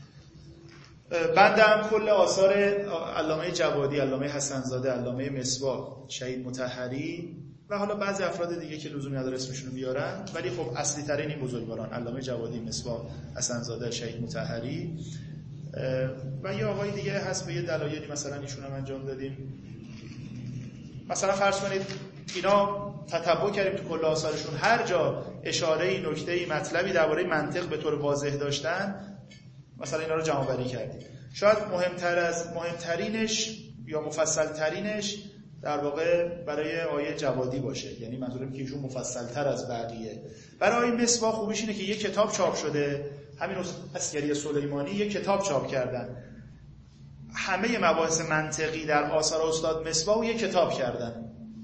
بنده هم کل آثار علامه جوادی، علامه حسن‌زاده، علامه مصباح، شهید مطهری و حالا بعضی افراد دیگه که لزومی نداره اسمشون رو بیارن، ولی خب اصلی ترین این بزرگواران علامه جوادی، مصباح، حسن‌زاده، شهید مطهری و یه آقای دیگه هست به یه دلایلی مثلا ایشون هم انجام دادیم. مثلا فرض کنید اینا تتبع کردیم تو کل آثارشون، هر جا اشاره‌ای، نکته‌ای، مطلبی درباره منطق به طور واضح داشتن مثلا اینا رو جمع‌آوری کردیم. شاید مهمترینش یا مفصل‌ترینش در واقع برای آیه جوادی باشه، یعنی منظورم که ایشون مفصل‌تر از بقیه. برای آیه مصباح خوبیش اینه که یک کتاب چاپ شده، همین عسکری سلیمانی یک کتاب چاپ کردن، همه مباحث منطقی در آثار استاد مصباح یک کتاب کردن.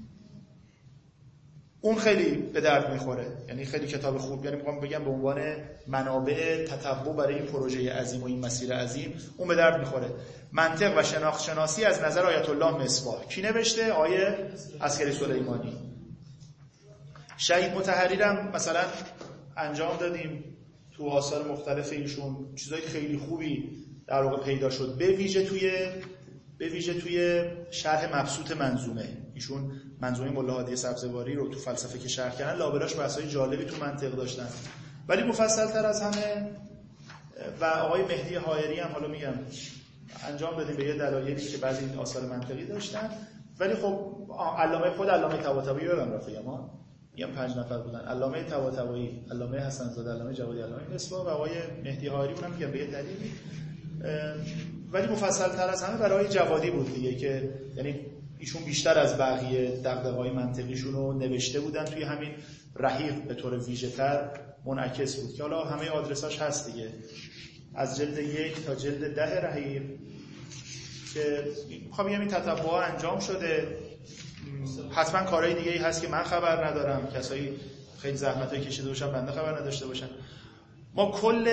اون خیلی به درد میخوره، یعنی خیلی کتاب خوب، یعنی میخوام بگم به عنوان منابع تتبع برای این پروژه عظیم و این مسیر عظیم اون به درد میخوره. منطق و شناخت شناسی از نظر آیت الله مصباح کی نوشته؟ آیه عسکری سلیمانی. شهید مطهری هم مثلا انجام دادیم تو آثار مختلف ایشون، چیزای خیلی خوبی در واقع پیدا شد، به ویژه توی شرح مبسوط منظومه. ایشون منظومه ملا هادی سبزواری رو تو فلسفه که شرح کردن، لابلاش بحثای جالبی تو منطق داشتن، ولی مفصل‌تر از همه. و آقای مهدی حائری هم حالا میگم انجام دادیم به یه دلایلی که بعضی آثار منطقی داشتن، ولی خب علامه طباطبایی رو رفیقم میگم 5 نفر بودن، علامه طباطبایی، علامه حسن‌زاده، علامه جوادی، علامه مصباح و آقای مهدی حائری اونم میگم به یه دلیلی. ولی مفصل‌تر از همه برای جوادی بود دیگه، که یعنی ایشون بیشتر از بقیه دغدغه‌های منطقیشون رو نوشته بودن توی همین رحیق، به طور ویژه‌تر منعکس بود که حالا همه آدرساش هست دیگه، از جلد 1 تا جلد 10 رحیق، که میخوام بگم این تتبع‌ها انجام شده. حتما کارهای دیگه‌ای هست که من خبر ندارم، کسایی خیلی زحمتایی کشیده باشن بنده خبر نداشته باشن. ما کل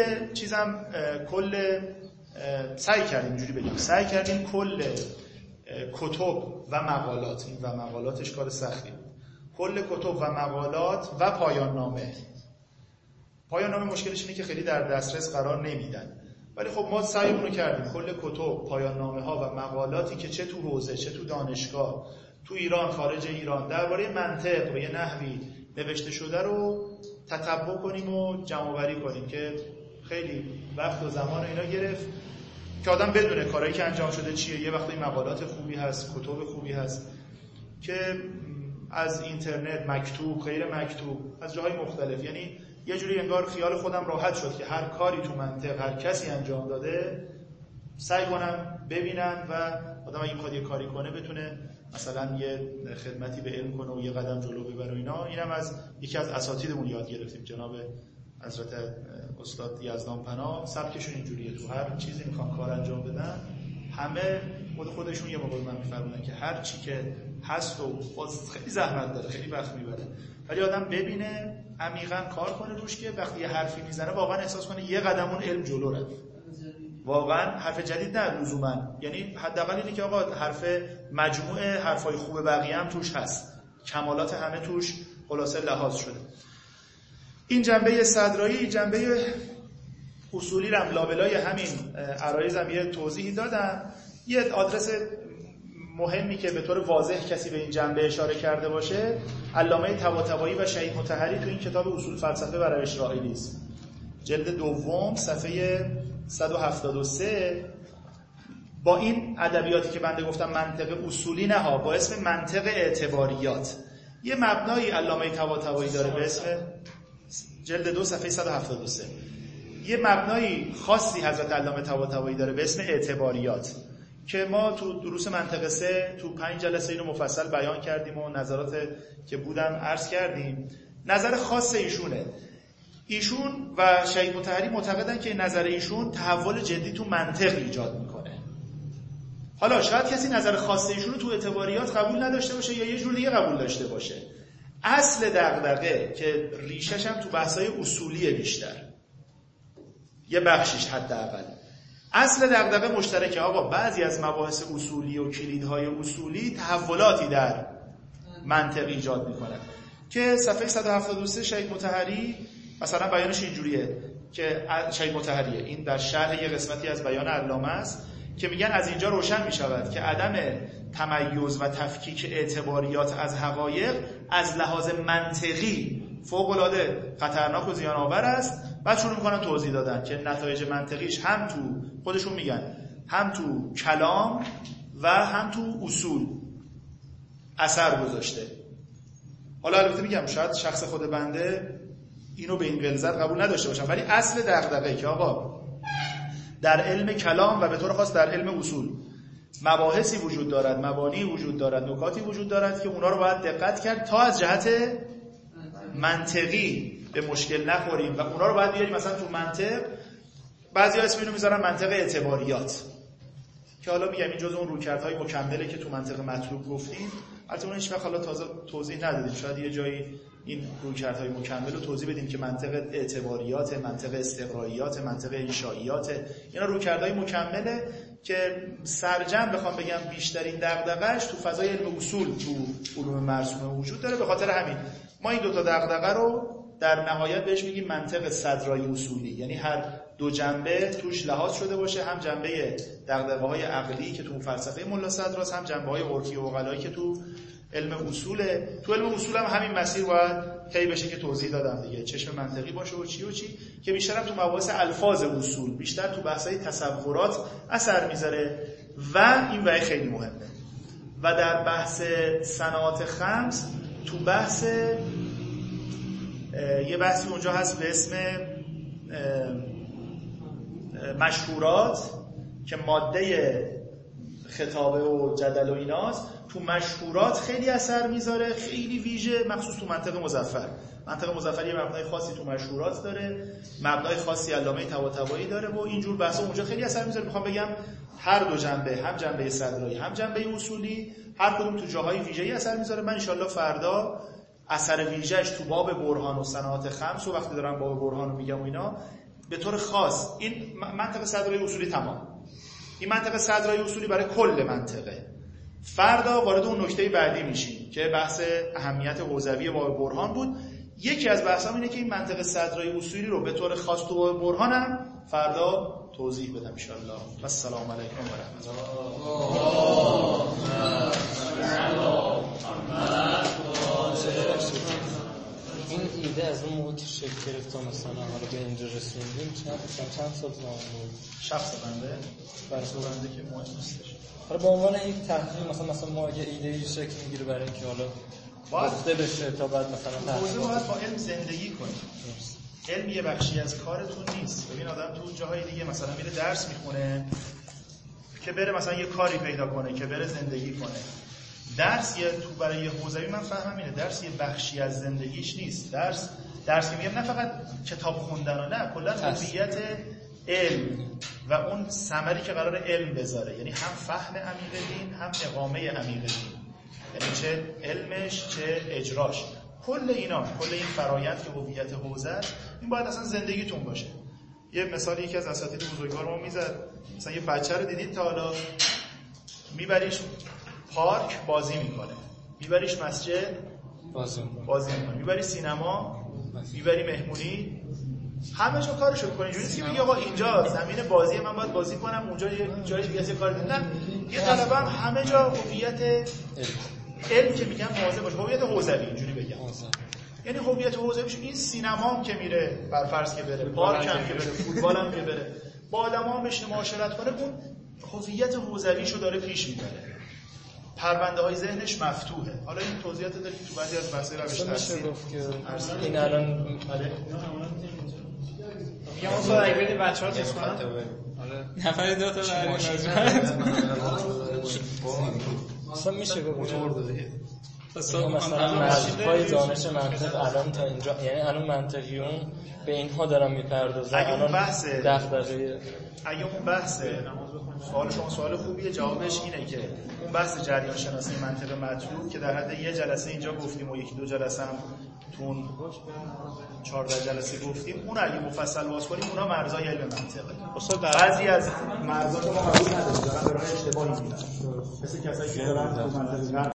سعی کردیم کل کتب و مقالات، این و مقالاتش کار سختی، کل کتب و مقالات و پایان نامه مشکلش اینه که خیلی در دسترس قرار نمیدن، ولی خب ما سعیمون رو کردیم کل کتب، پایان نامه ها و مقالاتی که چه تو حوزه چه تو دانشگاه، تو ایران، خارج ایران، درباره منطق به یه نحوی نوشته شده رو تتبع کنیم و جمع‌آوری کنیم، که خیلی وقت و زمان اینا گرفت که آدم بدونه کارهایی که انجام شده چیه. یه وقتی مقالات خوبی هست، کتب خوبی هست که از اینترنت، مکتوب، غیر مکتوب، از جاهای مختلف، یعنی یه جوری انگار خیال خودم راحت شد که هر کاری تو منطق هر کسی انجام داده سعی کنم ببینن و آدم اگه میخواد یه کاری کنه بتونه مثلا یه خدمتی به علم کنه و یه قدم جلو ببره. اینا اینم از یکی از اساتیدمون یاد گرفتیم، جناب حضرت استاد یزدان پناه. سبکشون اینجوریه، تو هر چیزی میخوان کار انجام بدن همه خودشون یه موقع من میفرمونن که هر چی که هست و باز خیلی زحمت داره، خیلی وقت میبره، ولی آدم ببینه عمیقاً کار کنه روش، که وقتی یه حرفی میزنه واقعا احساس کنه یه قدم اون علم جلو رفت. واقعا حرف جدید نه لزوما، یعنی حداقل اینه که آقا حرف مجموعه حرفای خوب بقیه هم توش هست، کمالات همه توش خلاصه لحاظ شده. این جنبه صدرایی، جنبه اصولی رم لابلای همین عرایزم یه توضیحی دادم. یه آدرس مهمی که به طور واضح کسی به این جنبه اشاره کرده باشه، علامه طباطبایی و شهید مطهری تو این کتاب اصول فلسفه برای اسرائیلی است، جلد 2 صفحه 173. با این ادبیاتی که بنده گفتم منطق اصولی نه ها، با اسم منطق اعتباریات، یه مبنایی علامه طباطبایی داره به اسم جلد 2 صفحه 173. یه مبنایی خاصی حضرت علامه طباطبایی داره به اسم اعتباریات که ما تو دروس منطقه 3 تو 5 جلسه اینو مفصل بیان کردیم و نظرات که بودم عرض کردیم. نظر خاص ایشونه. ایشون و شهید مطهری معتقدن که نظر ایشون تحول جدی تو منطق ایجاد میکنه. حالا شاید کسی نظر خاص ایشون رو تو اعتباریات قبول نداشته باشه یا یه جور دیگه قبول داشته باشه. اصل دغدغه که ریشش هم تو بحث‌های اصولیه، بیشتر یه بخشش حداقل اصل دغدغه مشترکه. آقا بعضی از مباحث اصولی و کلیدهای اصولی تحولاتی در منطقی ایجاد میکنن که صفحه 173 شهید مطهری مثلا بیانش اینجوریه که شهید مطهریه، این در شرح یه قسمتی از بیان علامه است که میگن از اینجا روشن میشود که عدم تمیز و تفکیک اعتباریات از حقایق از لحاظ منطقی فوق‌العاده خطرناک و زیان آور است. بعد شروع میکنن توضیح دادن که نتایج منطقیش هم تو خودشون میگن هم تو کلام و هم تو اصول اثر گذاشته. حالا البته میگم شاید شخص خود بنده اینو به این غلظت قبول نداشته باشم، ولی اصل دغدغه که آقا در علم کلام و به طور خاص در علم اصول مباحثی وجود دارد، مبانی وجود دارد، نکاتی وجود دارد که اونا رو باید دقت کرد تا از جهت منطقی به مشکل نخوریم و اونا رو باید بیاریم مثلا تو منطق. بعضیا اسم اینو میذارن منطق اعتباریات که حالا میگم این جزء اون رویکردهای مکمله که تو منطق مطلوب گفتیم. البته اون هیچ وقت حالا تازه توضیح ندادیم، شاید یه جایی این رویکردهای مکمل رو توضیح بدیم که منطق اعتباریات، منطق استقراییات، منطق انشائیات، اینا رویکردهای مکمله که سرجم بخوام بگم بیشترین دغدغه‌اش تو فضای علم اصول تو علوم مرسومه وجود داره. به خاطر همین ما این دو تا دغدغه رو در نهایت بهش میگیم منطق صدرایی اصولی، یعنی هر دو جنبه توش لحاظ شده باشه، هم جنبه دغدغه‌های عقلی که تو فلسفه ملا صدراست، هم جنبه‌های عرفی و عقلایی که تو علم اصوله. تو علم اصول هم همین مسیر باید طی بشه که توضیح دادم دیگه، چشم منطقی باشه و چی که بیشتر تو مباحث الفاظ اصول، بیشتر تو بحث‌های تصورات اثر میذاره و این ولی خیلی مهمه. و در بحث صنعات خمس تو بحث یه بحثی اونجا هست به اسم مشهورات که ماده خطابه و جدل و ایناست. تو مشهورات خیلی اثر میذاره، خیلی ویژه، مخصوص تو منطق مظفر. منطق مظفر یه مبنای خاصی تو مشهورات داره، مبنای خاصی علامه طباطبایی داره و اینجور بحثا اونجا خیلی اثر میذاره. میخوام بگم هر دو جنبه، هم جنبه صدرایی هم جنبه اصولی، هر کدوم تو جاهای ویژه‌ای اثر میذاره. من ان شاءالله فردا اثر ویژه‌اش تو باب برهان و صنعات خمس و وقتی دارم باب برهان رو میگم و اینا به طور خاص این منطق صدرایی اصولی تمام، این منطق صدرایی اصولی برای کل منطقه. فردا وارد اون نکته بعدی میشیم که بحث اهمیت حوزوی باب برهان بود. یکی از بحثام اینه که این منطق صدرایی اصولی رو به طور خاص تو باب برهانم فردا توضیح بدم ان شاء الله. و السلام علیکم و رحمت الله. این ایده از اون موقع که شکل گرفت مثلا حالا به اینجا رسوندیم چند سال زمان بود؟ شخص بنده بنده که مهم نیستش. حالا به عنوان یک تحلیل مثلا ما یه ایده‌ای شکل میگیره برای اینکه حالا گفته بشه تا بعد مثلا موضوع باید با علم زندگی کنیم. علم یه بخشی از کارتون نیست. ببین آدم تو جاهای دیگه مثلا میره درس میخونه که بره مثلا یه کاری پیدا کنه که بره زندگی کنه. درس یه تو برای حوزوی من فهمم اینه درس یه بخشی از زندگیش نیست. درس میگم نه فقط کتاب خوندن و نه، کلا هویت علم و اون ثمری که قرار علم بذاره، یعنی هم فهم عمیق دین هم اقامه عمیق دین، یعنی چه علمش چه اجراش، کل اینا، کل این فرایند که هویت حوزه است این باید اصلا زندگیتون باشه. یه مثالی یکی از اساتید بزرگوار ما میزد، مثلا یه بچه رو دیدید تا حالا میبریش پارک بازی میکنه، میبریش مسجد بازی میکنه، میبری سینما، میبری مهمونی، همه جا کارشو میکنه. اینجوری نیست که بگی آقا اینجا زمین بازی من باید بازی کنم، اونجا یه جای دیگه یه کار دیگه. نه، یه طلبه هم همه جا هویت علم که میگم واضح باشه، هویت حوزوی اینجوری بگم. یعنی هویت حوزویش این سینما هم که میره، بر فرض که بره، پارک هم که بره، فوتبال هم که بره، با آدما هم بشینه معاشرت کنه، اون هویت حوزویشو داره پیش میبره. پرونده های ذهنش مفتوحه. حالا این توضیحات داریم تو بعضی از بحث‌های روش تحصیل. این الان میگم اون اگه بدیم بچه‌ها چیز کنن. نفر دو تا اصلا میشه گفت مثلا مجموعه دانش منطق الان تا اینجا، یعنی الان منطقیون به اینها دارن میپردازن. اگه اون بحث سوال شما سوال خوبیه، جوابش اینه که اون بحث جریان شناسی منطق مطلوب که در حد یه جلسه اینجا گفتیم و یکی دو جلسه هم تو 14 جلسه گفتیم، اون اگه مفصل باز کنیم اونا مرزای علم منطقه. بعضی از مرزا ما قبول نداریم، دارن اشتباهی میگن، مثل کسایی که دارن تو منطقه